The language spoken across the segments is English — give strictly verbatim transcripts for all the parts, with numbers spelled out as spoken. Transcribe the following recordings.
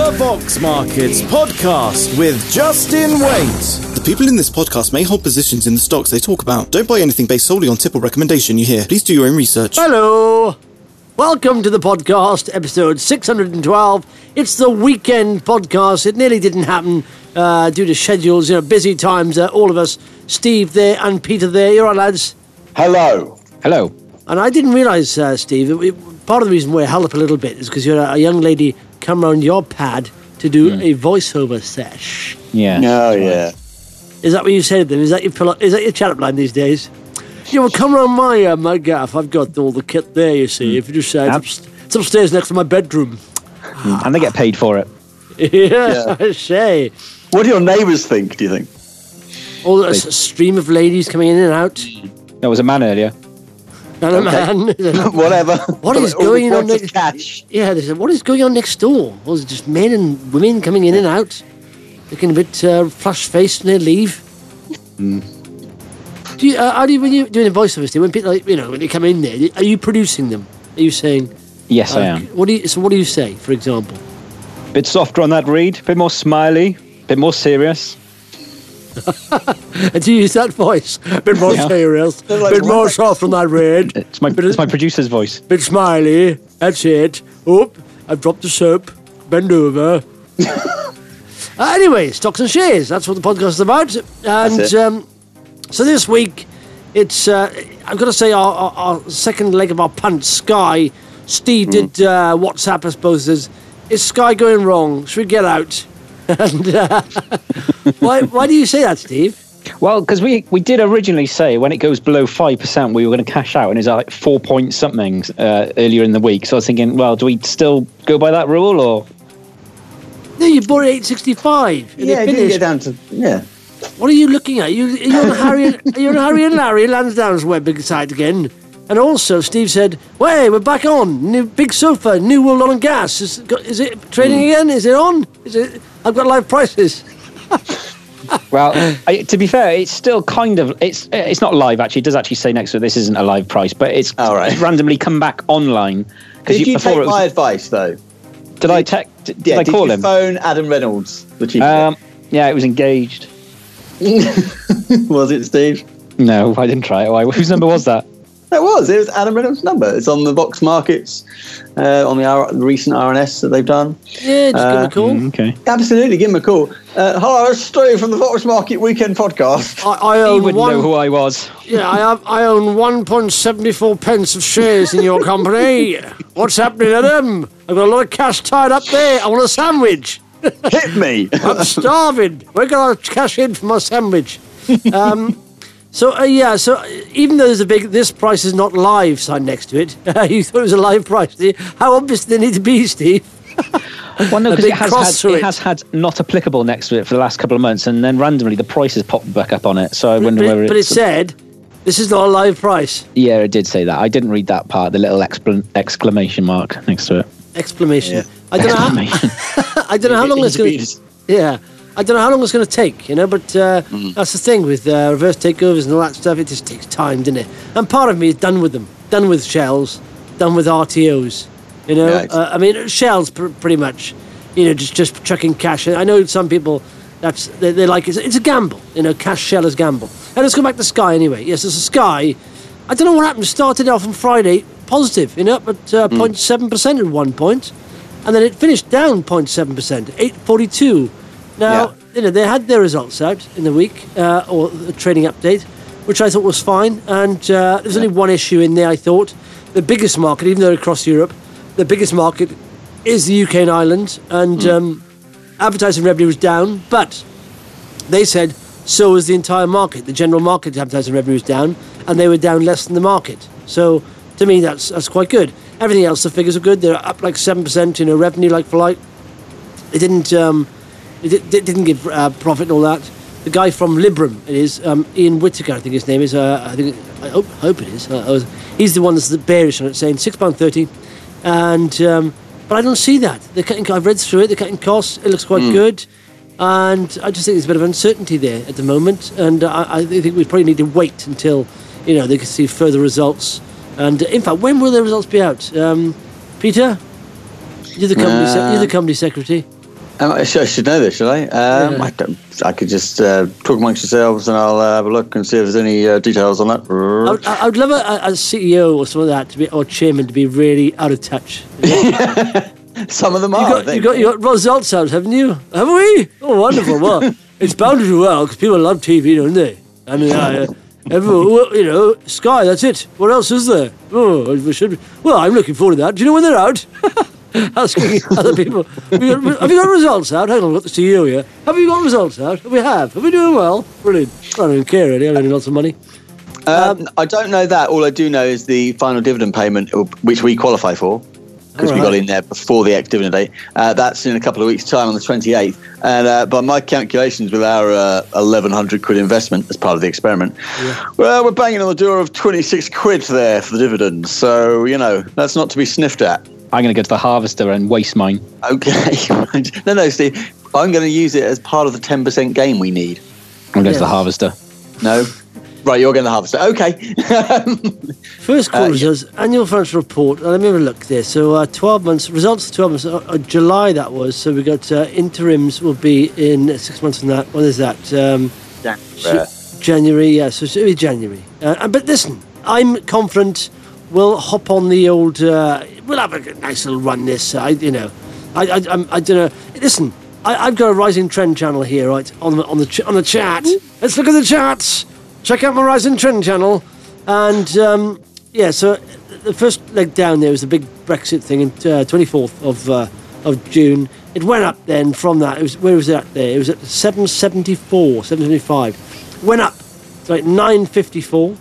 The Vox Markets Podcast with Justin Waite. The people in this podcast may hold positions in the stocks they talk about. Don't buy anything based solely on tip or recommendation you hear. Please do your own research. Hello. Welcome to the podcast, episode six hundred twelve. It's the weekend podcast. It nearly didn't happen uh, due to schedules, you know, busy times. Uh, all of us, Steve there and Peter there. You're all right, lads? Hello. Hello. And I didn't realise, uh, Steve, that we, part of the reason we're held up a little bit is because you're a, a young lady come round your pad to do mm. a voiceover sesh. Yeah. Oh, yeah. Is that what you say to them? Is that your pillow, is that your chat-up line these days? Yeah, well, come round my uh, my gaff. I've got all the kit there, you see. Mm. If you just say, it's, up, it's upstairs next to my bedroom. Mm. And they get paid for it. yeah, yeah, I say. What do your neighbours think, do you think? All a stream of ladies coming in and out. There was a man earlier. And a okay. man. Whatever. What is going on next? Cash. Yeah, they said, what is going on next door? Was it just men and women coming in and out, looking a bit uh, flush-faced when they leave? Mm. Do you, uh, how do you, when you're doing a voiceover, Steve, when people, like, you know, when they come in there, are you producing them? Are you saying? Yes, uh, I am. What do you? So, what do you say, for example? Bit softer on that read, bit more smiley, bit more serious. Do you use that voice? A bit more Yeah. serious, a like, bit more soft on that red. It's my bit, it's my producer's voice. Bit smiley. That's it. Oop! I've dropped the soap. Bend over. uh, anyway, stocks and shares. That's what the podcast is about. And That's it. Um, so this week, it's uh, I've got to say our, our, our second leg of our punt, Sky. Steve did uh, WhatsApp us both. Says, "Is Sky going wrong? Should we get out?" And uh, why why do you say that, Steve? Well, because we, we did originally say when it goes below five percent, we were going to cash out, and it's like four point something uh, earlier in the week. So I was thinking, well, do we still go by that rule, or? No, you bought it eight sixty-five. Yeah, it didn't get down to... Yeah. What are you looking at? You, are you on Harry? Are you on Harry and Larry Lansdowne's website again? And also, Steve said, "Hey, we're back on. New big sofa, new World Oil and Gas. Is, is it trading mm. again? Is it on? Is it? I've got live prices." Well, I, to be fair, it's still kind of it's it's not live actually. It does actually say next to it this isn't a live price, but it's, All right. it's randomly come back online. Did you, you take was, my advice though? Did, did I te- did, did yeah, I call did you him? phone Adam Reynolds, the chief? Um, yeah, it was engaged. Was it, Steve? No, I didn't try it. Why? Whose number was that? It was. It was Adam Reynolds' number. It's on the Vox Markets, uh, on the, R- the recent R N S that they've done. Yeah, just uh, give him a call. Mm, okay. Absolutely, give him a call. Uh, hello, it's Steve from the Vox Market Weekend Podcast. I, I He own wouldn't one. know who I was. Yeah, I have. I own one point seventy four pence of shares in your company. What's happening, Adam? I've got a lot of cash tied up there. I want a sandwich. Hit me. I'm starving. Where can I cash in for my sandwich? Um, so uh, yeah, so even though there's a big, this price is not live sign next to it. Uh, you thought it was a live price. Did you? How obvious did it need to be, Steve? Well, no, A because big it has cross had through it it. has had not applicable next to it for the last couple of months, and then randomly the price has popped back up on it. So I But, wonder it, whether but it it's said this is not a live price. yeah, it did say that. I didn't read that part, the little expl- exclamation mark next to it. Exclamation. Yeah. I don't know. Exclamation. How, I don't know how long it's going to. Yeah, I don't know how long it's going to take. You know, but uh, Mm. that's the thing with uh, reverse takeovers and all that stuff. It just takes time, doesn't it? And part of me is done with them, done with shells, done with R T Os. You know, Right. uh, I mean, shells pr- pretty much. You know, just just chucking cash. I know some people. That's they, they like it's, it's a gamble. You know, cash shell is gamble. And let's go back to Sky anyway. Yes, it's a Sky. I don't know what happened. Started off on Friday positive, you know, but uh, zero point seven percent at one point, and then it finished down zero point seven percent, eight forty-two. Now, Yeah. you know, they had their results out in the week, uh, or the trading update, which I thought was fine. And uh, there's only one issue in there, I thought. The biggest market, even though across Europe, the biggest market is the U K and Ireland, and Mm. um, advertising revenue was down, but they said so was the entire market. The general market advertising revenue was down, and they were down less than the market. So, to me, that's that's quite good. Everything else, the figures are good. They're up like seven percent, you know, revenue like for like. It didn't, um, it, di- it didn't give uh, profit and all that. The guy from Librum, it is, um, Ian Whittaker, I think his name is. Uh, I think I hope, hope it is. Uh, I was, he's the one that's the bearish on it, saying six pound thirty, and um, but I don't see that. They're cutting. I've read through it. They're cutting costs. It looks quite Mm. good, and I just think there's a bit of uncertainty there at the moment. And I, I think we probably need to wait until you know they can see further results. And uh, in fact, when will the results be out? Um, Peter, you're the company. se- Uh, you're the company secretary. Um, I, should, I should know this, should I? Um, Yeah. I, don't, I could just uh, talk amongst yourselves, and I'll uh, have a look and see if there's any uh, details on that. I would, I would love a, a C E O or something like that to be, or chairman to be really out of touch. Some of them You are. I got, you think. got you got results out, haven't you? Have we? Oh, wonderful. Well, it's bound to do well because people love T V, don't they? I mean, uh, everyone, well, you know, Sky. That's it. What else is there? Oh, we should. Well, I'm looking forward to that. Do you know when they're out? Asking other people. Have you, got, have you got results out? Hang on, I've got the C E O here. Have you got results out? We have. Are we doing well? Brilliant. I don't even care really. I'm earning lots of money. Um, I don't know that. All I do know is the final dividend payment, which we qualify for, because we All right. got in there before the ex-dividend date. Uh, that's in a couple of weeks' time on the twenty-eighth. And uh, by my calculations, with our uh, eleven hundred quid investment as part of the experiment, well, we're banging on the door of twenty-six quid there for the dividends. So, you know, that's not to be sniffed at. I'm going to go to the harvester and waste mine. Okay. no, no, Steve. I'm going to use it as part of the ten percent gain we need. I'm going to Yes. the harvester. No? Right, you're going to harvest it. Okay. First quarter Uh, yeah. results, annual financial report. Uh, let me have a look there. So, uh, twelve months results. Twelve months. Uh, uh, July that was. So we got uh, interims will be in six months from that. When is that? Um, Yeah. Sh- January. Yeah. So it'll be January. Uh, uh, but listen, I'm confident. We'll hop on the old. Uh, we'll have a nice little run. This. I, you know, I, I, I'm, I don't know. Listen, I, I've got a rising trend channel here, right? On the on the ch- on the chat. Let's look at the charts. Check out my rising trend channel, and um, yeah. So the first leg down there was the big Brexit thing in uh, twenty-fourth of uh, of June. It went up then from that. It was where was it at there? It was at seven seventy-four, seven seventy-five. Went up to like nine fifty-four.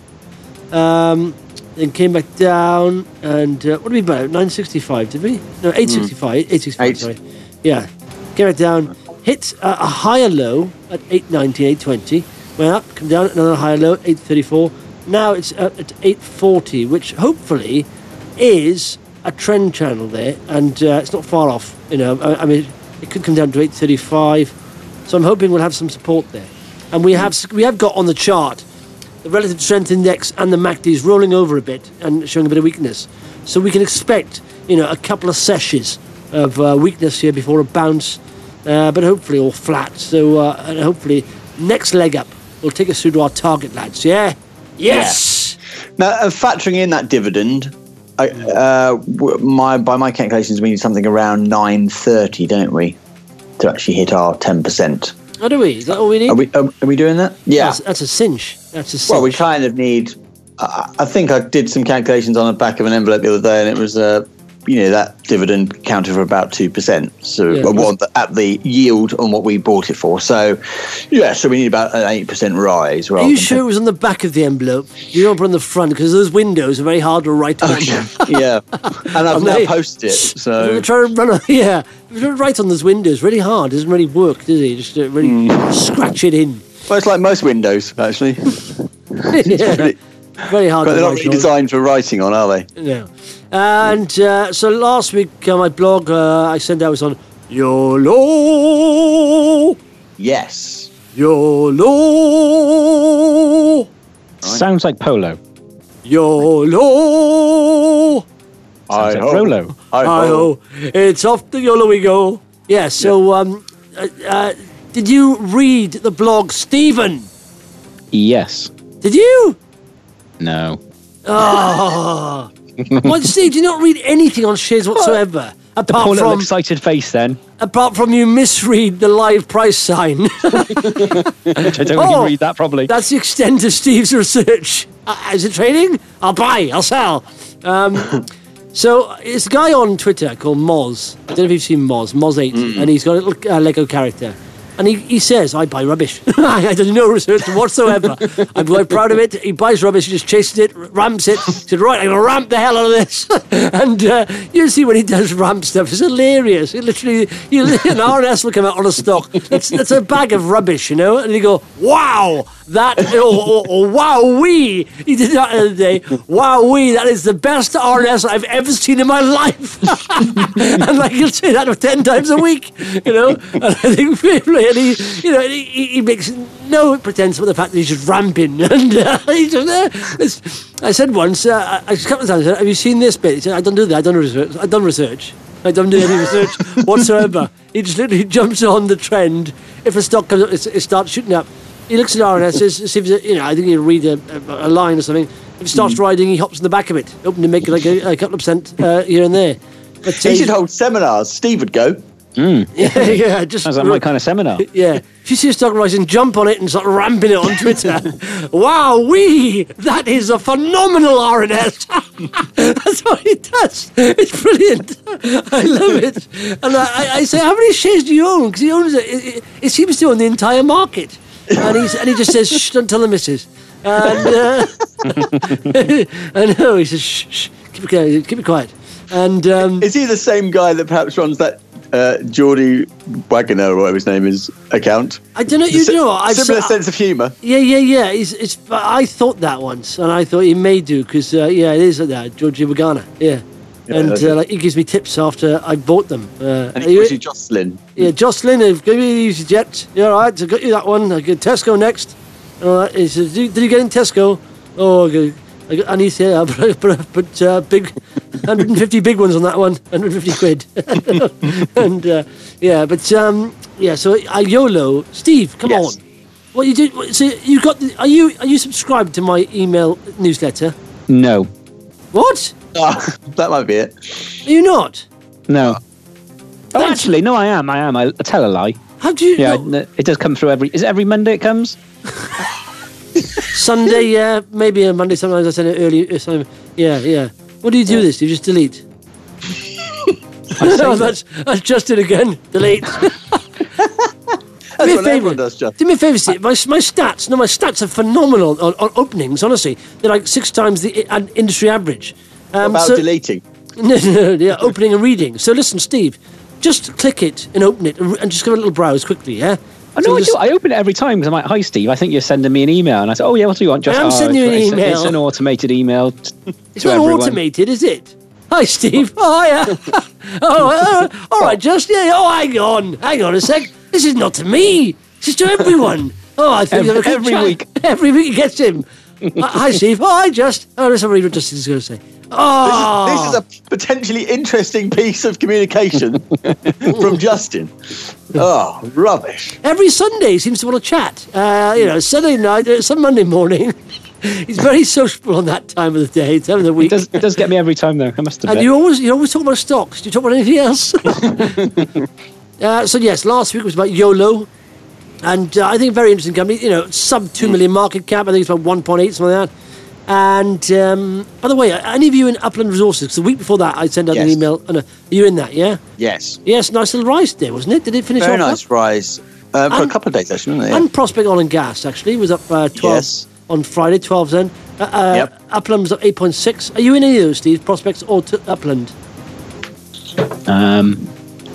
Um, then came back down, and uh, what did we buy? nine sixty-five, did we? No, eight sixty-five. eight sixty-five, Eight. sorry. Yeah. Came back down, hit uh, a higher low at eight ninety, eight twenty. Went up, come down, another higher low, eight thirty-four. Now it's at, at eight forty, which hopefully is a trend channel there, and uh, it's not far off. You know, I, I mean, it could come down to eight thirty-five. So I'm hoping we'll have some support there. And we have we have got on the chart the relative strength index and the M A C D is rolling over a bit and showing a bit of weakness. So we can expect, you know, a couple of sessions of uh, weakness here before a bounce, uh, but hopefully all flat. So uh, and hopefully next leg up will take us through to our target, lads. Yeah? Yes! Now, uh, factoring in that dividend, I, uh, w- my by my calculations, we need something around nine thirty, don't we, to actually hit our ten percent. How do we? Is that all we need? Are we are, are we doing that? Yeah. That's, that's a cinch. That's a cinch. Well, we kind of need. Uh, I think I did some calculations on the back of an envelope the other day, and it was, uh, you know, that dividend counted for about two percent. So Yeah. uh, well, at the yield on what we bought it for. So yeah, so we need about an eight percent rise. Are Rather you than sure it was on the back of the envelope? You don't put it on the front because those windows are very hard to write on. yeah, and I've And now they- posted it. So They're trying to run. Yeah, if you don't write on those windows, really hard. It doesn't really work, does it? Just uh, really Hmm. scratch it in. well, it's like most windows actually, Yeah, really- very hard but to they're not write really on. designed for writing on, are they? No. And uh, so last week on my blog, uh, I sent out was on YOLO, Yes. YOLO, Sounds like polo. YOLO. Sounds like Hi-ho. Rolo. Hi-ho, it's off the YOLO we go. Yeah, so um, uh, uh, did you read the blog, Stephen? Yes. Did you? No. Oh. What, Steve, do you not read anything on shares whatsoever? Poor Apart little from, excited face then. apart from you misread the live price sign. Which I don't Oh, really read that properly. That's the extent of Steve's research. Uh, is it trading? I'll buy, I'll sell. Um, so it's a guy on Twitter called Moz. I don't know if you've seen Moz, Moz eight, and he's got a little uh, Lego character. And he, he says, I buy rubbish. I did no research whatsoever. I'm quite proud of it. He buys rubbish, he just chases it, ramps it. He said, right, I'm going to ramp the hell out of this. and uh, you see when he does ramp stuff, it's hilarious. It literally, you, an R and S will come out on a stock. It's, it's a bag of rubbish, you know? And you go, wow, that, or, or, or wow-wee. He did that the other day. Wow-wee, that is the best R and S I've ever seen in my life. and like, he'll say that ten times a week, you know? And I think people, and he, you know, he, he makes no pretense about the fact that he's just ramping. And uh, he's just, uh, it's- I said once, uh, a couple of times, I said, have you seen this bit? He said, I don't do that, I've done research. I've done research. I don't do any research whatsoever. He just literally jumps on the trend. If a stock comes up, it, it starts shooting up. He looks at R N S, see if you know, I think he'll read a, a, a line or something. If it starts mm. riding, he hops in the back of it, hoping to make like a, a couple of percent uh, here and there. But, he uh, should hold seminars. Steve would go. Mm. Yeah, yeah. Just sounds like my kind of seminar. Yeah. If you see a stock rising, jump on it and start ramping it on Twitter. Wow, wee! That is a phenomenal R N S. That's what he does. It's brilliant. I love it. And I, I say, how many shares do you own? Because he owns it. It, it. it seems to own the entire market. And, he's, and he just says, shh, don't tell the missus. And uh, I know, he says, shh, shh, keep it, keep it quiet. And um, is he the same guy that perhaps runs that uh, Geordie Wagoner or whatever his name is account? I don't know. You know what? I've Similar so, sense of humour. Yeah, yeah, yeah. It's, it's. I thought that once, and I thought he may do because uh, yeah, it is like that. Geordie Wagoner. Yeah. Yeah, and uh, like he gives me tips after I bought them. Uh, and he calls you Jocelyn. Yeah, Jocelyn, I've given you EasyJet. Yeah, all right, I got you that one. I get Tesco next. All right, he says, did you get in Tesco? Oh, okay. I, got, I need to uh, put, put, put uh, big one hundred fifty big ones on that one, one hundred fifty quid. And uh, yeah, but um, yeah, so I YOLO. Steve, come yes. on. What you do? So you got? The, are you are you subscribed to my email newsletter? No. What? Oh, that might be it. Are you not? No. Oh, actually, no, I am. I am. I, I tell a lie. How do you? Yeah, know? It does come through every. Is it every Monday it comes? Sunday, yeah, maybe a Monday. Sometimes I send it early. Yeah, yeah. What do you do? Yeah. This? Do you just delete? No, that's that's just it again. Delete. That's what everyone does, John. Do me a favour, Steve. My, my stats, no, my stats are phenomenal on, on openings, honestly. They're like six times the uh, industry average. Um, what about so, deleting? No, no, no, yeah, opening and reading. So listen, Steve, just click it and open it and, and just give it a little browse quickly, yeah? I know, so I just, do. I open it every time because I'm like, hi, Steve, I think you're sending me an email. And I say, oh, yeah, what do you want? Just, I'm oh, sending you an it's, email. It's an automated email t- It's to not everyone. automated, is it? Hi, Steve. Oh, yeah. oh, uh, all right, just, yeah. Oh, hang on. Hang on a sec. This is not to me. This is to everyone. Oh, I think every, every chat. week. Every week he gets him. uh, hi, Steve. Oh, I just. Oh, let's read what Justin is going to say. Oh. This is, this is a potentially interesting piece of communication from Justin. Oh, rubbish. Every Sunday he seems to want to chat. Uh, you know, Sunday night, uh, some Monday morning. He's very sociable on that time of the day, time of the week. It does, it does get me every time, though. I must admit. And you always, you always talk about stocks. Do you talk about anything else? uh, so, yes, last week was about YOLO. And uh, I think a very interesting company. You know, sub two million market cap. I think it's about one point eight, something like that. And, um, by the way, any of you in Upland Resources, because the week before that I sent out yes. an email. And, uh, are you in that, yeah? Yes. Yes, nice little rise there, wasn't it? Did it finish Very off? Very nice up? rise. Uh, for and, a couple of days, actually, wasn't it? Yeah. And Prospect Oil and Gas, actually, was up uh, twelve yes. on Friday, twelve then. Uh, uh, yep. Upland was up eight point six. Are you in any of those, Steve? Prospects or t- Upland? Um,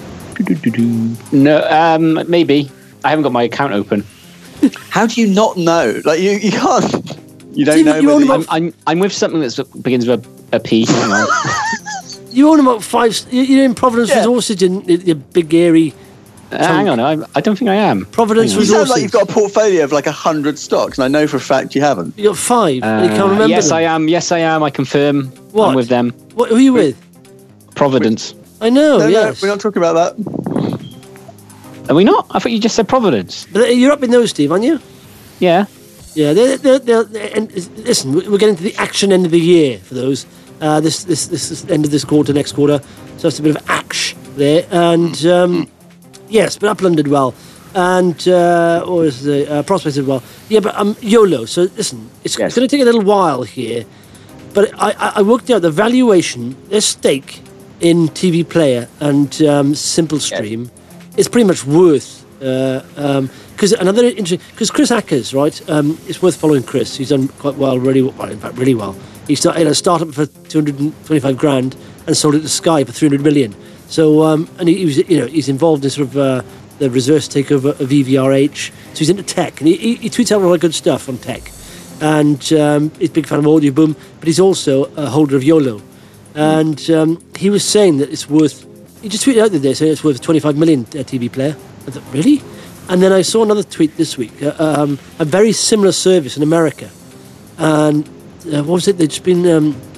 no, um, maybe. I haven't got my account open. How do you not know? Like, you, you can't... You don't Steve, know. You you, I'm, I'm I'm with something that begins with a, a P. Hang on. You own about five. You're in Providence yeah. Resources, in your big airy. Uh, hang on, I, I don't think I am. Providence you Resources. You sound like you've got a portfolio of like a hundred stocks, and I know for a fact you haven't. You got five. Uh, and you can't remember. Yes, them. I am. Yes, I am. I confirm. What? I'm with them. What? Who are you with? Providence. I know. No, yes. No, we're not talking about that. Are we not? I thought you just said Providence. But you're up in those, Steve, aren't you? Yeah. Yeah, they're, they're, they're, they're, and listen, we're getting to the action end of the year for those. Uh, this, this, this is end of this quarter, next quarter. So it's a bit of action there. And um, yes, but Upland did well. And, uh, or is the uh, Prospect did well. Yeah, but um, YOLO. So listen, it's, yes. it's going to take a little while here. But I, I worked out the valuation, their stake in T V Player and um, Simple Stream yes. is pretty much worth. Uh, um, Because another interesting, because Chris Ackers, right? Um, it's worth following Chris. He's done quite well, really well. In fact, really well. He started a startup for two hundred twenty-five grand and sold it to Sky for three hundred million. So, um, and he, he was, you know, he's involved in sort of uh, the reverse takeover of E V R H. So he's into tech, and he, he, he tweets out a lot of good stuff on tech. And um, he's a big fan of Audio Boom, but he's also a holder of YOLO. And um, he was saying that it's worth. He just tweeted out the other day saying it's worth twenty-five million uh, T V Player. I thought, really? And then I saw another tweet this week, uh, um, a very similar service in America. And uh, what was it? They'd just been um,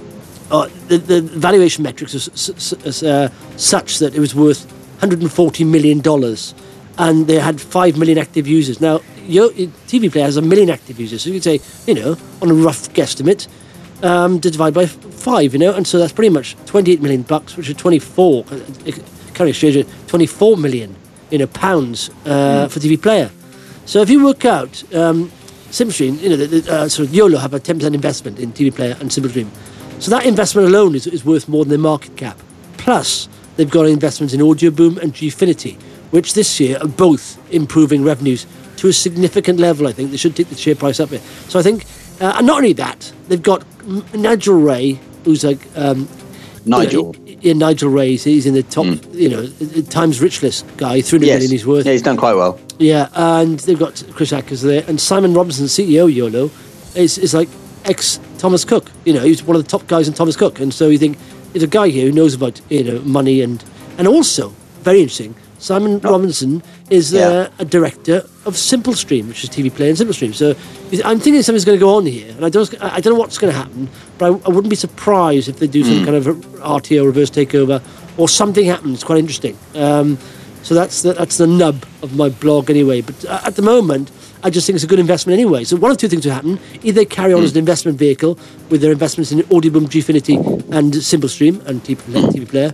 uh, the, the valuation metrics are uh, such that it was worth one hundred forty million dollars, and they had five million active users. Now, your T V Player has a million active users, so you could say, you know, on a rough guesstimate, um, to divide by five, you know, and so that's pretty much twenty-eight million bucks, which is twenty-four, current exchange rate, twenty-four million, you know, pounds uh, mm. for T V Player. So if you work out, um, SimpleStream, you know, the, the, uh, sort of YOLO have a ten percent investment in T V Player and SimpleStream. So that investment alone is, is worth more than their market cap. Plus, they've got investments in Audioboom and Gfinity, which this year are both improving revenues to a significant level. I think they should take the share price up here. So I think, uh, and not only that, they've got Nigel Ray, who's like um, Nigel. You know, yeah, Nigel Ray. He's in the top, mm. you know, Times rich list guy. Three hundred yes. million he's worth. Yeah, he's done quite well. Yeah, and they've got Chris Ackers there, and Simon Robinson, C E O YOLO, is is like ex Thomas Cook. You know, he's one of the top guys in Thomas Cook, and so you think there's a guy here who knows about, you know, money and and also very interesting. Simon oh. Robinson is yeah. uh, a director of SimpleStream, which is T V Player and SimpleStream. So I'm thinking something's going to go on here, and I don't I don't know what's going to happen, but I, I wouldn't be surprised if they do some mm. kind of R T O, reverse takeover, or something happens. Quite interesting. Um, so that's the, that's the nub of my blog anyway. But uh, at the moment, I just think it's a good investment anyway. So one of two things will happen: either they carry on mm. as an investment vehicle with their investments in Audioboom, Gfinity, and SimpleStream and T V Player,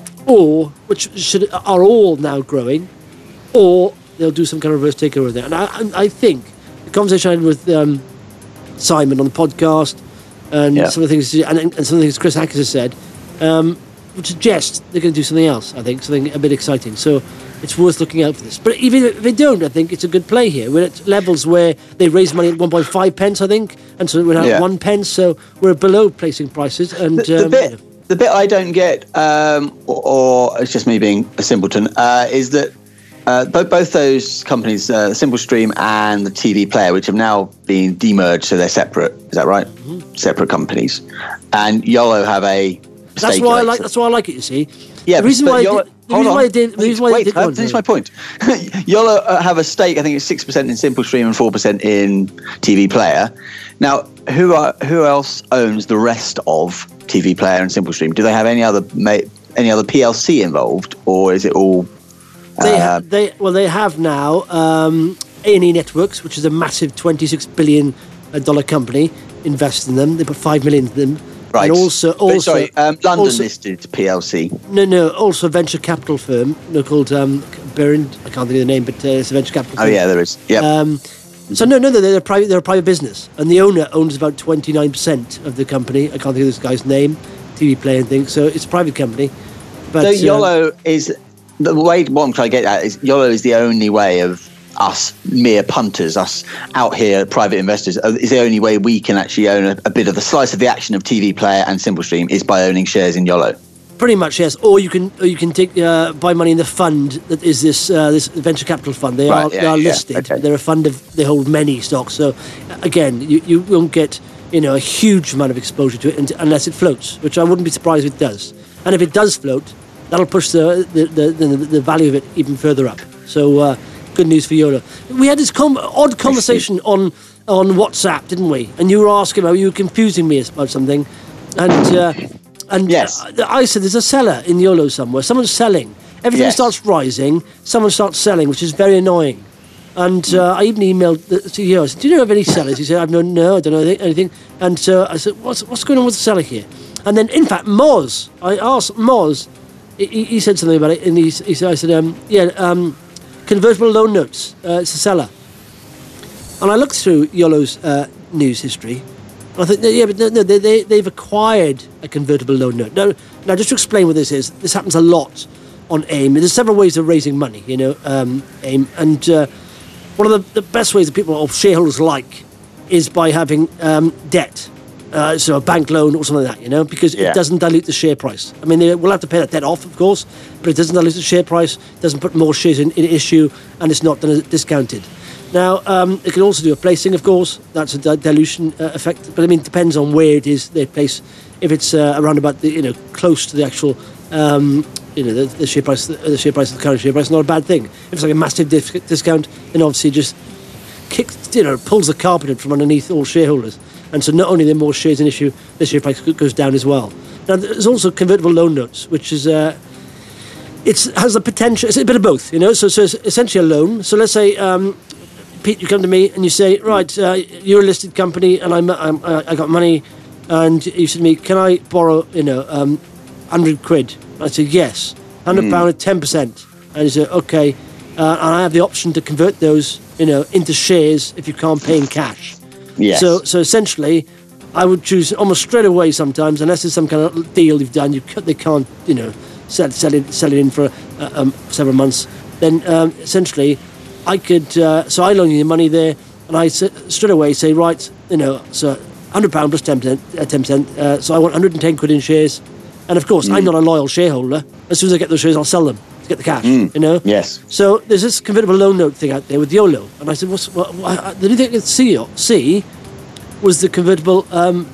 or which should are all now growing, or they'll do some kind of reverse takeover there. And I, I think the conversation I had with um, Simon on the podcast, and yeah. some of the things, and, and some of the things Chris Hackers has said, um, would suggest they're going to do something else. I think something a bit exciting. So it's worth looking out for this. But even if they don't, I think it's a good play here. We're at levels where they raised money at one point five pence, I think, and so we're now yeah. at one pence. So we're below placing prices. And the, the um, bit. You know. The bit I don't get, um, or, or it's just me being a simpleton, uh, is that uh, both, both those companies, uh, SimpleStream and the T V Player, which have now been demerged, so they're separate. Is that right? Mm-hmm. Separate companies, and YOLO have a. That's why I like. That's why I like it. You see. Yeah. The reason but why. YOLO, Did, the reason on. why they did. The reason why Wait, they did. I finish my point. YOLO have a stake. I think it's six percent in SimpleStream and four percent in T V Player. Now, who are who else owns the rest of T V Player and SimpleStream? Do they have any other any other P L C involved, or is it all? Uh, they have, they well they have now um, A and E Networks, which is a massive twenty-six billion dollar company, invest in them. They put five million in them. Right. And also, also but sorry, um, London also, listed P L C. No, no. Also, a venture capital firm, you know, called um, Berend. I can't think of the name, but uh, it's a venture capital. Oh firm. yeah, there is. Yeah. Um, So no, no, no, they're a private. They're a private business, and the owner owns about twenty nine percent of the company. I can't think of this guy's name, T V Player and things. So it's a private company. But so uh, YOLO is the way. What I'm trying to get at is YOLO is the only way of us mere punters, us out here, private investors, is the only way we can actually own a, a bit of the slice of the action of T V Player and SimpleStream is by owning shares in YOLO. Pretty much, yes. Or you can, or you can take uh, buy money in the fund that is this uh, this venture capital fund. They right, are yeah, they are yeah, listed. okay. They're a fund of they hold many stocks. So again, you, you won't get you know a huge amount of exposure to it unless it floats, which I wouldn't be surprised if it does. And if it does float, that'll push the the the, the, the value of it even further up. So uh, good news for YOLO. We had this com- odd conversation on on WhatsApp, didn't we? And you were asking about you were confusing me about something, and. Uh, And yes. I said there's a seller in YOLO somewhere. Someone's selling. Everything yes. starts rising. Someone starts selling, which is very annoying. And uh, I even emailed the C E O. I said, do you know of any sellers? He said, I've no, no, I don't know anything. And so I said, what's what's going on with the seller here? And then, in fact, Moz, I asked Moz, he, he said something about it. And he, he said, I said, um, yeah, um, convertible loan notes. Uh, it's a seller. And I looked through YOLO's uh, news history. I think, yeah, but no, no they, they, they've acquired a convertible loan note. Now, now, just to explain what this is, this happens a lot on AIM. There's several ways of raising money, you know, um, AIM. And uh, one of the, the best ways that people or shareholders like is by having um, debt. Uh, so a bank loan or something like that, you know, because yeah. it doesn't dilute the share price. I mean, they will have to pay that debt off, of course, but it doesn't dilute the share price, doesn't put more shares in, in issue, and it's not discounted. Now, um, it can also do a placing, of course. That's a di- dilution uh, effect. But I mean, it depends on where it is they place. If it's uh, around about the, you know, close to the actual, um, you know, the, the share price, the, the share price, the current share price, not a bad thing. If it's like a massive dif- discount, then obviously it just kicks, you know, pulls the carpet from underneath all shareholders. And so not only are there more shares in issue, the share price goes down as well. Now, there's also convertible loan notes, which is uh, it has the potential. It's a bit of both, you know. So, so it's essentially a loan. So let's say, um, Pete, you come to me and you say, right, uh, you're a listed company, and I'm, I'm I got money, and you said to me, can I borrow, you know, um, hundred quid? I said yes, hundred pound at ten percent, and you said okay, uh, and I have the option to convert those, you know, into shares if you can't pay in cash. Yes. So, so essentially, I would choose almost straight away sometimes, unless there's some kind of deal you've done, you they can't, you know, sell, sell, it, sell it in for uh, um, several months. Then um, essentially, I could, uh, so I loan you the money there, and I s- straight away say, right, you know, so one hundred pounds plus ten percent, uh, ten percent, uh, so I want one hundred ten quid in shares. And of course, mm. I'm not a loyal shareholder. As soon as I get those shares, I'll sell them to get the cash, mm. you know? Yes. So there's this convertible loan note thing out there with YOLO. And I said, what's, what, what, the only thing I could see, see was the convertible um,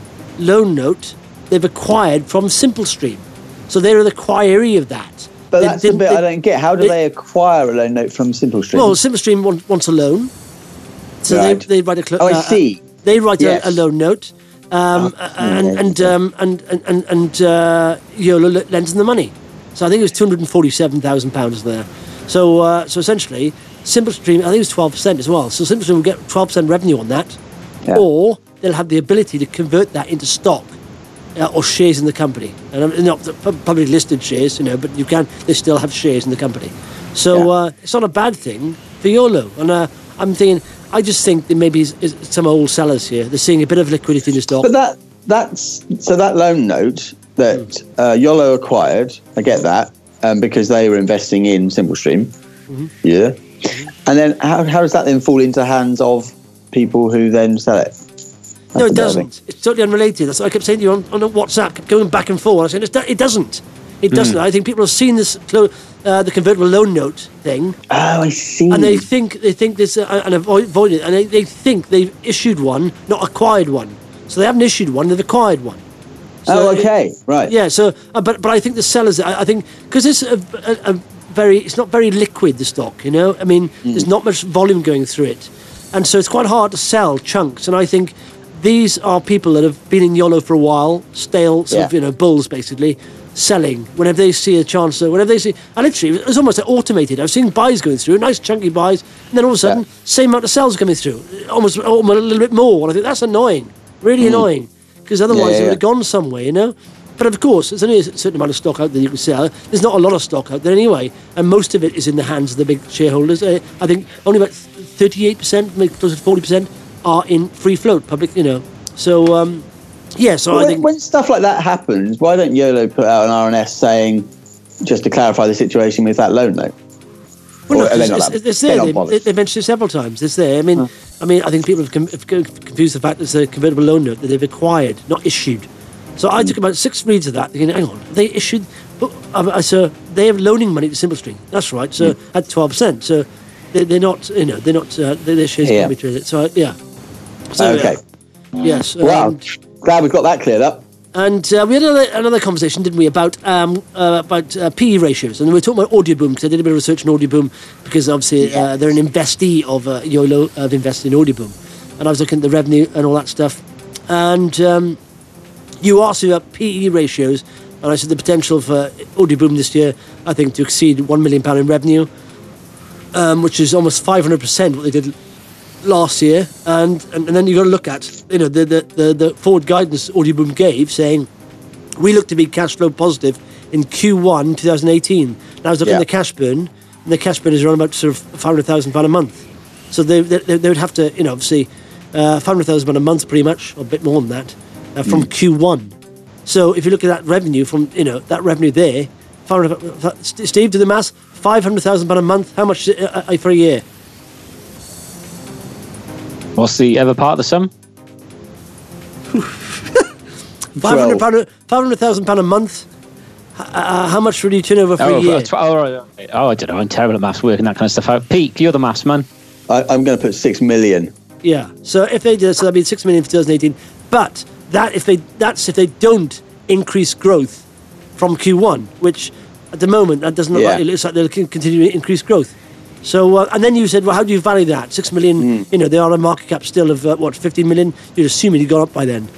loan note they've acquired from SimpleStream. So they're the acquiree of that. But they, that's they, the bit they, I don't get. How do they, they acquire a loan note from SimpleStream? Well, SimpleStream want, wants a loan. So right. they, they write a... Cl- oh, I uh, see. They write yes. a, a loan note. Um, oh, and, yeah. and, um, and and and and uh, YOLO lends them the money. So I think it was two hundred forty-seven thousand pounds there. So uh, so essentially, SimpleStream, I think it was twelve percent as well. So SimpleStream will get twelve percent revenue on that, yeah. or they'll have the ability to convert that into stock uh, or shares in the company. And not publicly listed shares, you know, but you can. They still have shares in the company. So yeah. uh, it's not a bad thing for YOLO. And uh, I'm thinking. I just think that maybe is, is some old sellers here. They're seeing a bit of liquidity in the stock. But that that's so that loan note that mm. uh, YOLO acquired, I get that, um, because they were investing in SimpleStream. Mm-hmm. Yeah. Mm-hmm. And then how how does that then fall into the hands of people who then sell it? That's no, it doesn't. It's totally unrelated. That's what I kept saying to you on, on WhatsApp, kept going back and forth. I said, it doesn't. It doesn't. Mm. I think people have seen this, uh, the convertible loan note thing. Oh, I see. And they think they think this uh, and avoid, avoid it, and they, they think they've issued one, not acquired one. So they haven't issued one; they've acquired one. So oh, okay, it, right. Yeah. So, uh, but but I think the sellers, I, I think, because it's a, a, a very, it's not very liquid, the stock. You know, I mean, mm. there's not much volume going through it, and so it's quite hard to sell chunks. And I think these are people that have been in YOLO for a while, stale, sort yeah. of, you know, bulls basically. Selling whenever they see a chance, whenever they see, and literally it was almost like automated. I've seen buys going through, nice chunky buys, and then all of a sudden, yeah. same amount of sales coming through, almost, almost a little bit more. And I think that's annoying, really mm. annoying, because otherwise yeah, yeah, it would have gone somewhere, you know. But of course, there's only a certain amount of stock out there you can sell. There's not a lot of stock out there anyway, and most of it is in the hands of the big shareholders. Uh, I think only about thirty-eight percent, maybe close to forty percent, are in free float, public, you know. So. Um, Yeah, so well, I think when stuff like that happens, why don't YOLO put out an R N S saying, just to clarify the situation with that loan note? Well, no, it's, it's, it's there. They, they, they mentioned it several times. It's there. I mean, huh. I mean, I think people have, com- have confused the fact that it's a convertible loan note that they've acquired, not issued. So I mm. took about six reads of that, thinking, hang on, they issued. Uh, so they have loaning money to SimpleStream. That's right. So mm. at twelve percent. So they, they're not, you know, they're not. Uh, their shares yeah. can be traded. So yeah. So, okay. Uh, yes. Wow. Um, Glad we've got that cleared up. And uh, we had another, another conversation, didn't we, about um, uh, about uh, P E ratios. And we were talking about Audioboom, because I did a bit of research on Audioboom, because obviously uh, they're an investee of uh, YOLO, have invested in Audioboom. And I was looking at the revenue and all that stuff. And um, you asked me about P E ratios, and I said the potential for Audioboom this year, I think, to exceed one million pounds in revenue, um, which is almost five hundred percent what they did last year, and, and and then you've got to look at, you know, the the, the, the forward guidance Audioboom gave, saying we look to be cash flow positive in Q one twenty eighteen. Now I was looking yeah. at the cash burn, and the cash burn is around about sort of five hundred thousand pounds a month. So they, they they would have to, you know, obviously uh, five hundred thousand pounds a month pretty much, or a bit more than that, uh, from mm. Q one. So if you look at that revenue from, you know, that revenue there, five hundred, Steve, do the maths, five hundred thousand pounds a month, how much is it, uh, for a year? What's the other part of the sum? five hundred pounds, five hundred thousand pounds a month. Uh, how much would you turn over for oh, a year? Tw- oh, right. oh, I don't know. I'm terrible at maths, working that kind of stuff out. Pete, you're the maths man. I, I'm going to put six million. Yeah. So if they did, so that'd be six million for twenty eighteen. But that if they that's if they don't increase growth from Q one, which at the moment that doesn't look yeah. like it looks like they'll continue to increase growth. So, uh, and then you said, well, how do you value that? Six million, mm. you know, they are a market cap still of, uh, what, fifteen million? You'd assume it had gone up by then.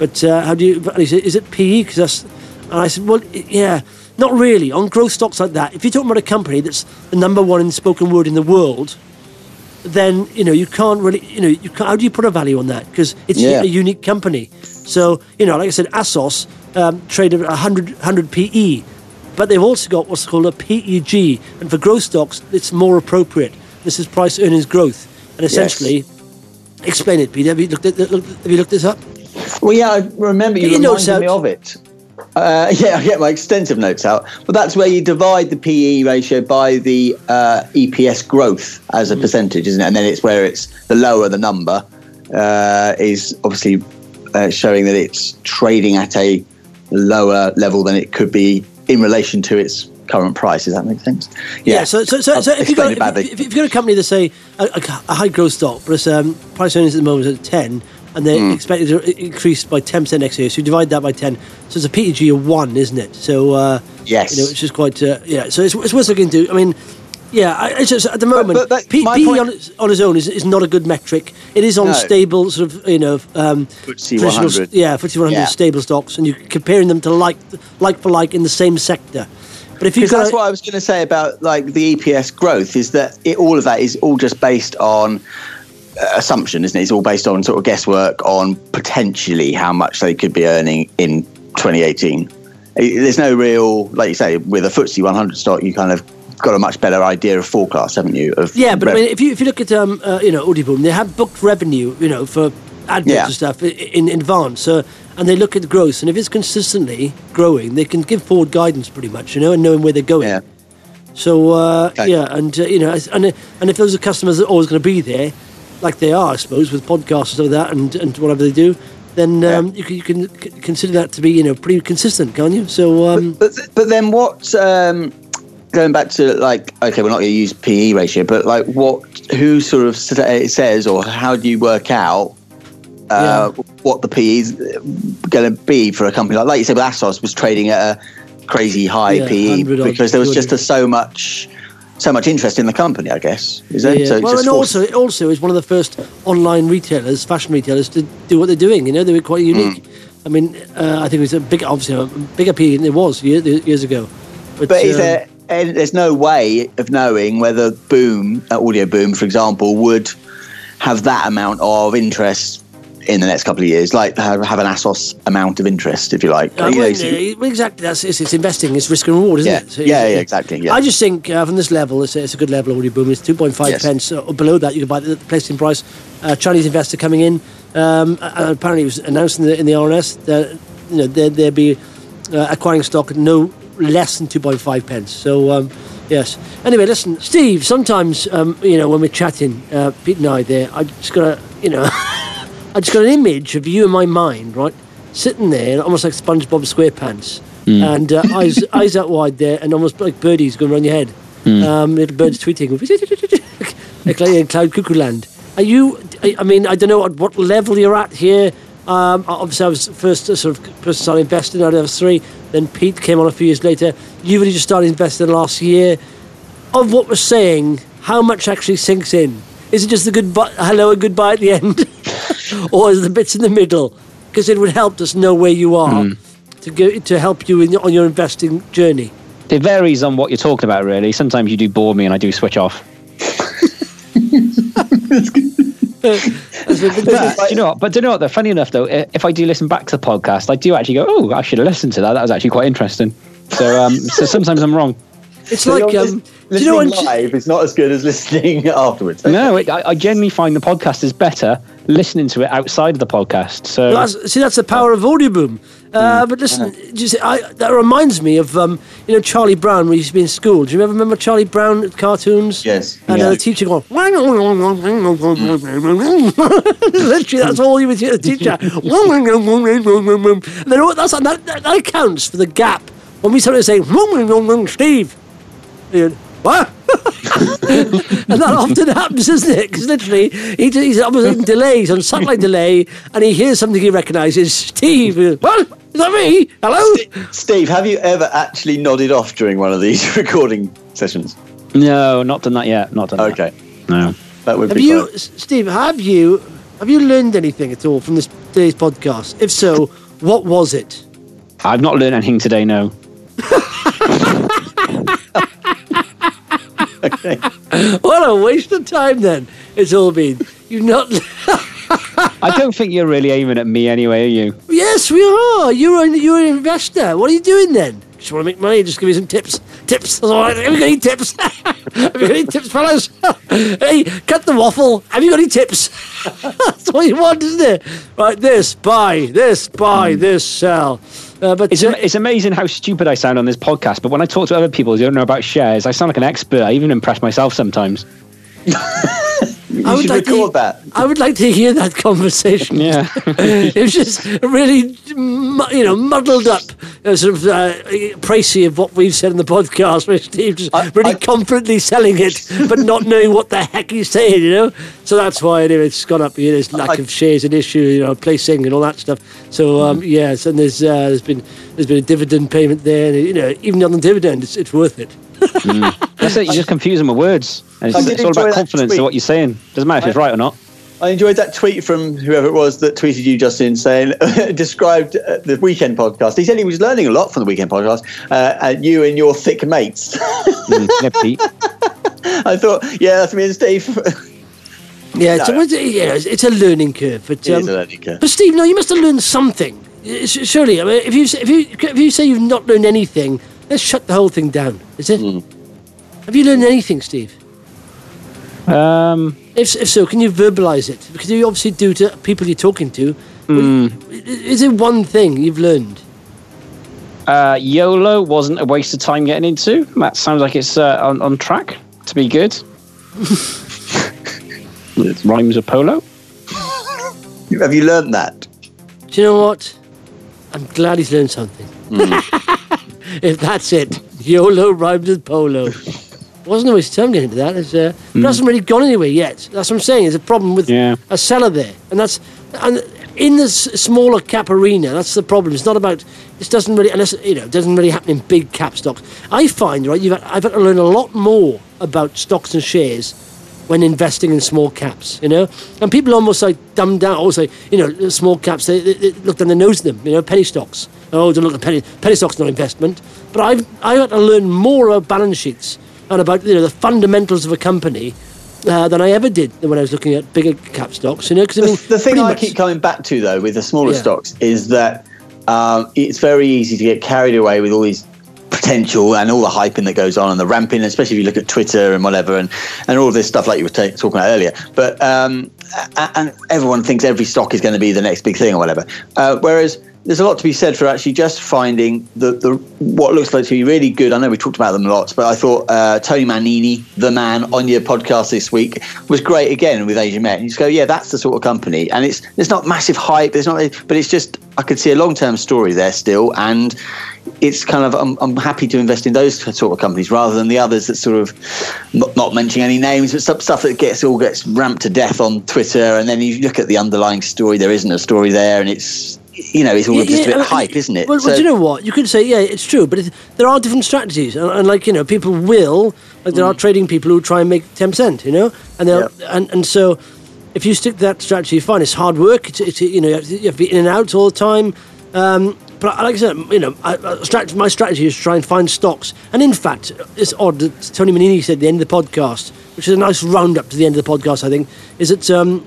But uh, how do you? And he said, is it P E? Because that's. And I said, well, yeah, not really. On growth stocks like that, if you're talking about a company that's the number one in spoken word in the world, then you know you can't really, you know, you can't, how do you put a value on that? Because it's Yeah. a unique company. So you know, like I said, ASOS um, traded at one hundred, one hundred P E, but they've also got what's called a P E G, and for growth stocks, it's more appropriate. This is price earnings growth, and essentially, explain it, Peter. Have you looked at look, have you looked this up? Well, yeah, I remember you Get your notes reminded me out. of it. Uh, yeah, I get my extensive notes out. But that's where you divide the P E ratio by the uh, E P S growth as a percentage, isn't it? And then it's where it's the lower the number uh, is obviously uh, showing that it's trading at a lower level than it could be in relation to its current price. Does that make sense? Yeah. so so so, I've so if you got explained it badly. if, if you've got a company that say a, a, a high growth stock, but its um, price earnings at the moment is at ten, and they're Mm. expected to increase by ten percent next year, so you divide that by ten, so it's a P E G of one, isn't it? So uh, Yes. you know, which is quite uh, yeah. So it's, it's worth looking into. I mean. Yeah, I, it's just, at the moment, but that- P, my P E point- on, its- on its own is, is not a good metric. It is on No. stable sort of, you know, um, F T S E traditional- one hundred. Yeah, F T S E one hundred Yeah. stable stocks, and you're comparing them to like like for like in the same sector. But if you've Because got that's a- what I was going to say about like the E P S growth is that it, all of that is all just based on uh, assumption, isn't it? It's all based on sort of guesswork on potentially how much they could be earning in twenty eighteen. It- There's no real, like you say, with a F T S E one hundred stock, you kind of got a much better idea of forecast, haven't you? Of Yeah, but I rev- mean, if you if you look at um, uh, you know, Audiboom, they have booked revenue, you know, for adverts Yeah. and stuff i- in, in advance. So, and they look at the growth, and if it's consistently growing, they can give forward guidance pretty much, you know, and knowing where they're going. Yeah. So uh, Okay. yeah, and uh, you know, as- and and if those are customers that are always going to be there, like they are, I suppose, with podcasts and stuff like that, and, and whatever they do, then um, you can you can c- consider that to be, you know, pretty consistent, can't you? So um, But but then what? Um, going back to like, okay, we're not going to use P E ratio, but like, what? Who sort of sa- it says, or how do you work out uh, what the P E is going to be for a company like, like you said, with ASOS was trading at a crazy high Yeah, P E one hundred odd, because there was just two a, so much. So much interest in the company, I guess. Is there? Yeah, So it well, just and forced- also, it also is one of the first online retailers, fashion retailers, to do what they're doing. You know, they were quite unique. I mean, uh, I think it was a big, obviously, a bigger P than it was years, years ago. But, But is um, there? And there's no way of knowing whether Boom, uh, Audio Boom, for example, would have that amount of interest in the next couple of years, like have, have an ASOS amount of interest, if you like. Uh, You know, well, so- uh, well, exactly. That's it's, it's investing. It's risk and reward, isn't Yeah. it? So Yeah, it's- yeah, exactly, yeah. I just think uh, from this level, it's, it's a good level. Audio Boom. It's two point five Yes. pence or below that. You can buy the placing price. Uh, Chinese investor coming in. Um, and apparently, it was announced in the in the R N S that you know they'd, they'd be uh, acquiring stock at no less than two point five pence. So. Um, Yes. Anyway, listen, Steve. Sometimes, um, you know, when we're chatting, uh, Pete and I, there, I just got a, you know, I just got an image of you in my mind, right, sitting there, almost like SpongeBob SquarePants, and uh, eyes eyes out wide there, and almost like birdies going around your head, um, little birds tweeting, like, like in Cloud Cuckoo Land. Are you? I, I mean, I don't know at what level you're at here. Um, obviously, I was first uh, sort of person started investing out of three. Then Pete came on a few years later. You've only just started investing last year. Of what we're saying, how much actually sinks in? Is it just the goodbye, hello and goodbye at the end, or is it the bits in the middle? Because it would help us know where you are to go to help you in your, on your investing journey. It varies on what you're talking about, really. Sometimes you do bore me and I do switch off. That's a bit- But, do you know what? But do you know what? Though, funny enough, though, i- if I do listen back to the podcast, I do actually go, "Oh, I should have listened to that. That was actually quite interesting." So, um, so sometimes I'm wrong. It's So like you're um, lis- do you know listening when, live is not as good as listening afterwards. No, it, I, I generally find the podcast is better listening to it outside of the podcast. So, Well, that's, see, that's the power of Audioboom. Uh, But listen, just, I, that reminds me of um, you know Charlie Brown when he used to be in school. Do you ever remember Charlie Brown cartoons? Yes. And Yeah. uh, the teacher going. Literally, that's all you would hear the teacher. And then all- that's that, that, that accounts for the gap when we started saying Steve. You know, what? And that often happens, isn't it? Because literally, he, he's almost in delays, on satellite delay, and he hears something he recognises. Steve, he goes, what? Is that me? Hello? Steve, have you ever actually nodded off during one of these recording sessions? no, not done that yet. Not done Okay, that. No. that would Have be you, fun. S- Steve? Have you? Have you learned anything at all from this today's podcast? If so, what was it? I've not learned anything today, no. Okay. What a waste of time then it's all been. You've not... I don't think you're really aiming at me anyway, are you? Yes, we are. You're an, you're an investor. What are you doing then? Just want to make money? Just give me some tips. Tips. That's all right. Have you got any tips? Have you got any tips, fellas? Hey, cut the waffle. Have you got any tips? That's what you want, isn't it? Right, this, buy. This, buy. This, sell. Uh, but it's, uh, it's amazing how stupid I sound on this podcast, but when I talk to other people who don't know about shares, I sound like an expert. I even impress myself sometimes. You I would should like record to, that. I would like to hear that conversation. Yeah. It was just really, you know, muddled up, uh, sort of uh, précis of what we've said in the podcast, where Steve just I, really I, confidently selling it, but not knowing what the heck he's saying, you know? So that's why anyway, it's gone up. You know, there's lack I, of shares an issue, you know, placing and all that stuff. So, um, yes, and there's uh, there's been there's been a dividend payment there. And, you know, even on the dividend, it's, it's worth it. mm. That's it, you just confuse them with words. And it's, it's all about confidence in what you're saying. Doesn't matter if it's right or not. I enjoyed that tweet from whoever it was that tweeted you, Justin, saying, described uh, the Weekend podcast. He said he was learning a lot from the Weekend podcast, uh, and you and your thick mates. mm, yeah, Pete. I thought, yeah, that's me and Steve. Yeah, no. it's, a, yeah, it's a learning curve. But, it um, is a learning curve. But Steve, no, you must have learned something. Surely, I mean, if you if you if you say you've not learned anything, let's shut the whole thing down. Is it? Mm. Have you learned anything, Steve? Um, if if so, can you verbalise it? Because you obviously do to people you're talking to. Mm. Is it one thing you've learned? Uh, YOLO wasn't a waste of time getting into. That sounds like it's uh, on, on track to be good. It rhymes with polo. Have you learned that? Do you know what? I'm glad he's learned something. Mm. If that's it, YOLO rhymes with polo. Wasn't a waste of time getting into that. It's, uh, mm. It hasn't really gone anywhere yet. That's what I'm saying. There's a problem with yeah. a seller there, and that's and in the s- smaller cap arena. That's the problem. It's not about. This doesn't really, unless you know, it doesn't really happen in big cap stocks. I find right. You've had, I've had to learn a lot more about stocks and shares when investing in small caps. You know, and people almost like dumb down. Also, you know, small caps. They, they, they look down the nose at them. You know, penny stocks. Oh, don't look at penny. Penny stocks not investment. But I've I had to learn more about balance sheets and about you know the fundamentals of a company uh, than I ever did when I was looking at bigger cap stocks. You know, because I mean, the, the thing I much, keep coming back to though with the smaller yeah. stocks is that um, it's very easy to get carried away with all these potential and all the hyping that goes on and the ramping, especially if you look at Twitter and whatever, and, and all this stuff like you were ta- talking about earlier. But um, and everyone thinks every stock is going to be the next big thing or whatever. Uh, whereas there's a lot to be said for actually just finding the, the what looks like to be really good. I know we talked about them lots, but I thought uh, Tony Manini, the man, on your podcast this week was great again with Asia Met. And you just go, yeah, that's the sort of company, and it's there's not massive hype, there's not, but it's just I could see a long term story there still, and it's kind of I'm, I'm happy to invest in those sort of companies rather than the others that sort of not, not mentioning any names, but stuff, stuff that gets all gets ramped to death on Twitter, and then you look at the underlying story, there isn't a story there, and it's. You know, it's all yeah, just yeah, a bit hype, isn't it? Well, so, well, do you know what? You could say, yeah, it's true, but it, there are different strategies. And, and, like, you know, people will, like, there mm. are trading people who try and make ten percent, you know? And they'll, yep. and, and so if you stick to that strategy, fine, it's hard work. It's, it's you know, you have to be in and out all the time. Um, but like I said, you know, I, I, strategy, my strategy is to try and find stocks. And in fact, it's odd that Tony Manini said at the end of the podcast, which is a nice roundup to the end of the podcast, I think, is that um,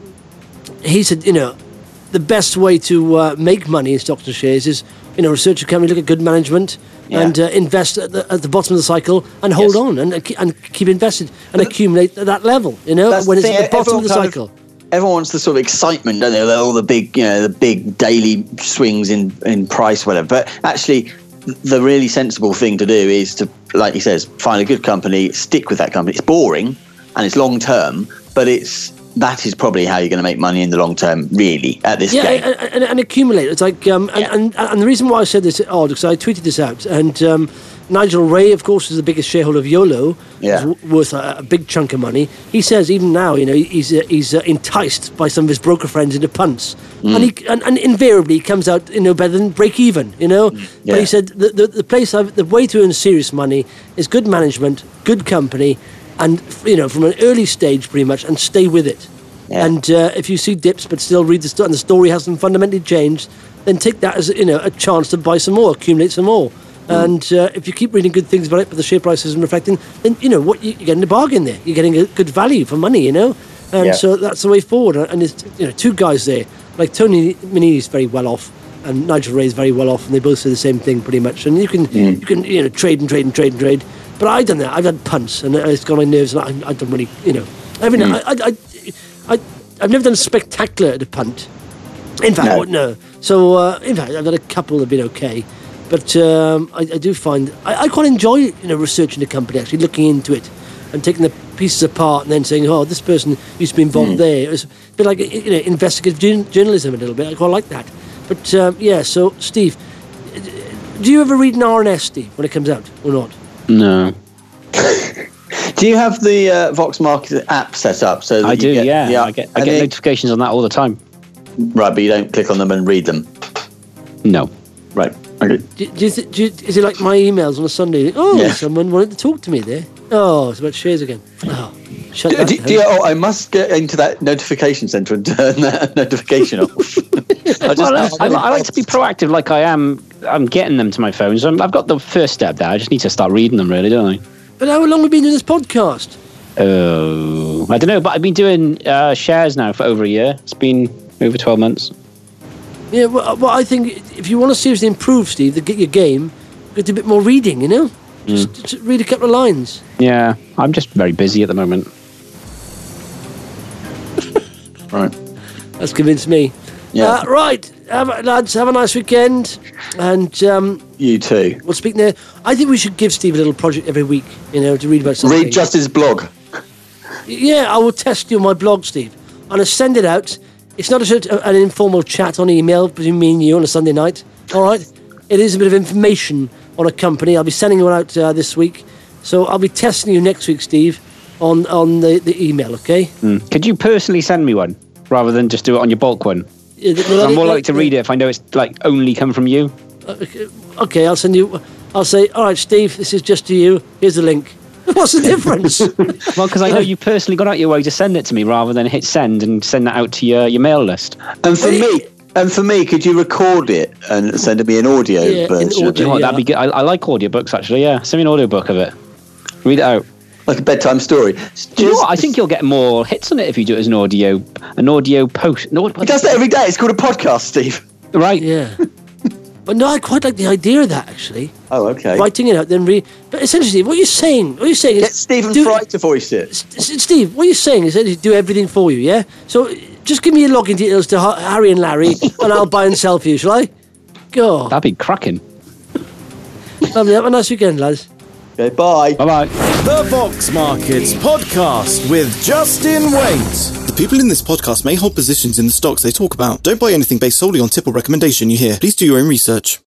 he said, you know, the best way to uh, make money in stocks and shares is, you know, research a company, look at good management, yeah. and uh, invest at the, at the bottom of the cycle and hold yes. on and and keep invested and but accumulate at that level. You know, when it's at the bottom of the cycle. Of, everyone wants the sort of excitement, don't they? All the big, you know, the big daily swings in in price, whatever. But actually, the really sensible thing to do is to, like he says, find a good company, stick with that company. It's boring and it's long term, but it's. That is probably how you're going to make money in the long term, really, at this yeah, game. Yeah, and, and, and accumulate. It's like, um, and, yeah. and, and the reason why I said this, oh, because I tweeted this out, and um, Nigel Ray, of course, is the biggest shareholder of YOLO, yeah. is worth a, a big chunk of money. He says even now, you know, he's uh, he's uh, enticed by some of his broker friends into punts, mm. and he and, and invariably he comes out, you know, better than break even, you know. Mm. Yeah. But he said the the, the place, I've, the way to earn serious money is good management, good company. And, you know, from an early stage, pretty much, and stay with it. Yeah. And uh, if you see dips but still read the story and the story hasn't fundamentally changed, then take that as, you know, a chance to buy some more, accumulate some more. Mm. And uh, if you keep reading good things about it, but the share price isn't reflecting, then, you know, what you, you're getting a bargain there. You're getting a good value for money, you know. And yeah. so that's the way forward. And there's, you know, two guys there, like Tony Manini's very well off, and Nigel Ray's very well off, and they both say the same thing pretty much. And you can, mm. you can, you know, trade and trade and trade and trade. But I've done that. I've had punts, and it's got my nerves. And I, I don't really, you know, I mean, mm. I, I, I, I, I've never done spectacular at a punt. In fact, no. no. So, uh, in fact, I've had a couple that have been okay. But um, I, I do find I, I quite enjoy, you know, researching the company, actually looking into it and taking the pieces apart and then saying, oh, this person used to be involved mm. there. It was a bit like, you know, investigative journalism a little bit. I quite like that. But um, yeah, so Steve, do you ever read an R N S, Steve, when it comes out or not? No. Do you have the uh, Vox Market app set up? So that I you do. Get, yeah. yeah, I get I get they, notifications on that all the time. Right, but you don't click on them and read them. No. Right. Okay. Do, do you th- do you, is it like my emails on a Sunday? Oh, yeah. Someone wanted to talk to me there. Oh, it's about shares again. Oh, shut do, that do, do you, oh, I must get into that notification centre and turn that notification off. I, just, well, I, I like to be proactive, like I am. I'm getting them to my phone, so I'm, I've got the first step there. I just need to start reading them, really, don't I? But how long have we been doing this podcast? Oh, I don't know, but I've been doing uh, shares now for over a year. It's been over twelve months. Yeah, well, well, I think if you want to seriously improve, Steve, to get your game, you do a bit more reading, you know? Just, Mm. just read a couple of lines. Yeah, I'm just very busy at the moment. Right. That's convinced me. Yeah. Uh, right, have, a- lads, have a nice weekend. And um, You too. we'll speak there. I think we should give Steve a little project every week, you know, to read about something. Read Justin's blog. Yeah, I will test you on my blog, Steve. And I'll send it out. It's not a, an informal chat on email between me and you on a Sunday night. All right? It is a bit of information on a company. I'll be sending one out uh, this week. So I'll be testing you next week, Steve, on, on the, the email, okay? Mm. Could you personally send me one rather than just do it on your bulk one? Yeah, the- the- I'm more the- likely to read it if I know it's like only come from you. Okay, okay, I'll send you... I'll say, all right, Steve, this is just to you. Here's the link. What's the difference? Well, because I know you personally got out your way to send it to me rather than hit send and send that out to your, your mail list. And for me, and for me, could you record it and send me an audio Yeah, in version? audio. Do you know what, Yeah. that'd be good. I, I like audiobooks, actually, yeah. Send me an audiobook of it. Read it out. Like a bedtime story. Do you know what? I think you'll get more hits on it if you do it as an audio an audio post. No, what, He does that every day. It's called a podcast, Steve. Right. Yeah. But no, I quite like the idea of that, actually. Oh, okay. Writing it out, then read... But essentially, what you're saying... What you're saying is... Get Stephen do- Fry to voice it. S- S- Steve, what you're saying is that you do everything for you, yeah? So just give me your login details to Ha- Harry and Larry, and I'll buy and sell for you, shall I? Go. That'd be cracking. Lovely. Have a nice weekend, lads. Okay, bye. Bye-bye. The Vox Markets Podcast with Justin Waite. The people in this podcast may hold positions in the stocks they talk about. Don't buy anything based solely on tip or recommendation you hear. Please do your own research.